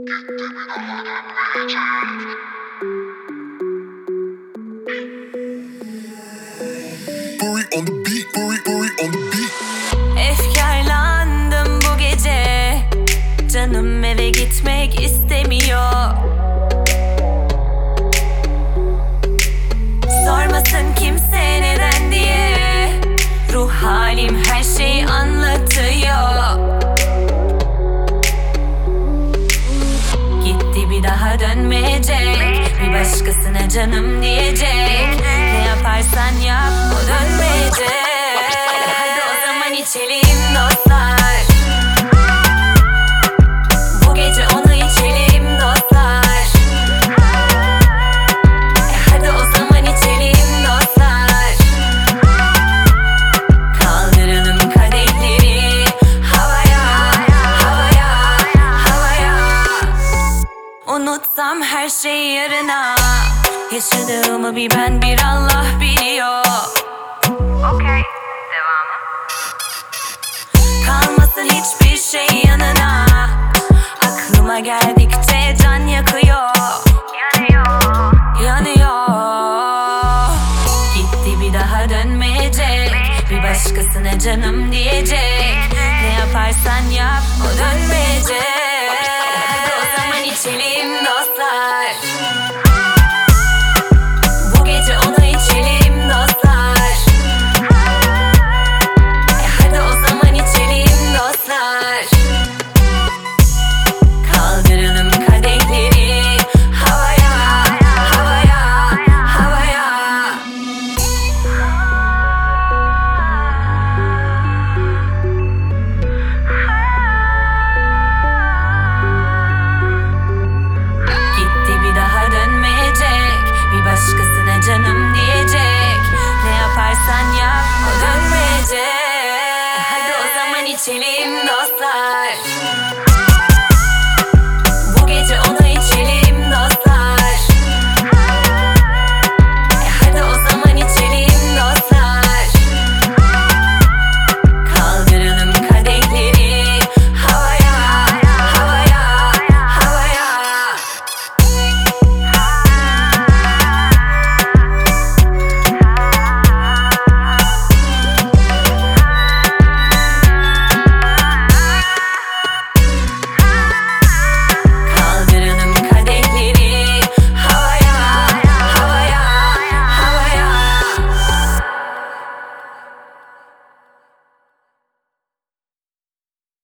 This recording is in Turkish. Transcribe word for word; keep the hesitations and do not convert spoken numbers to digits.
Buri on the beat, Buri, Buri on the beat. Efkarlandım bu gece, canım eve gitmek istemiyor. Sormasın kimse neden diye, ruh halim her şeyi anlatıyor. Gitti bir daha dönmeyecek, bir başkasına canım diyecek. Ne yaparsan yap o dönmeyecek. Hadi o zaman içelim dostlar, bu gece onu içelim dostlar. E hadi o zaman içelim dostlar, kaldıralım kadehleri havaya, havaya, havaya. Unutsam her şeyi yarına, yaşadığımı bir ben bir Allah biliyor. Okey, devamı. Kalmasın hiçbir şey yanına, aklıma geldikçe can yakıyor. Yanıyor. Yanıyor. Gitti bir daha dönmeyecek, bir başkasına canım diyecek. Ne yaparsan yap o dönmeyecek.